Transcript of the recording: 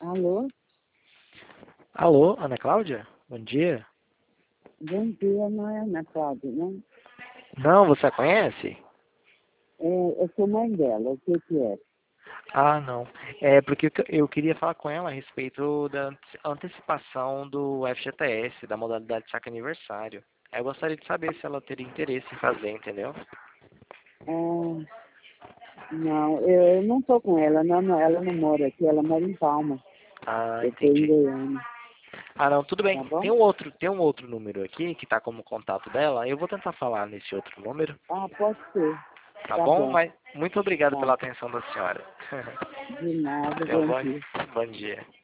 Alô? Alô, Ana Cláudia? Bom dia. Bom dia, não é Ana Cláudia, não? Não, você a conhece? Eu sou mãe dela, o que que é? Ah, não. É porque eu queria falar com ela a respeito da antecipação do FGTS, da modalidade saque aniversário. Aí eu gostaria de saber se ela teria interesse em fazer, entendeu? Ah, não, eu não estou com ela, não, ela não mora aqui, ela mora em Palma. Ah, Eu estou em entendi. Goiânia, Ah, não, tudo bem. tá bom? Tem um outro número aqui que está como contato dela. Eu vou tentar falar nesse outro número, Ah, pode ser, tá tá bom? bom, Mas muito obrigado tá. pela atenção da senhora. De nada, Tenha um bom bom, dia. bom dia.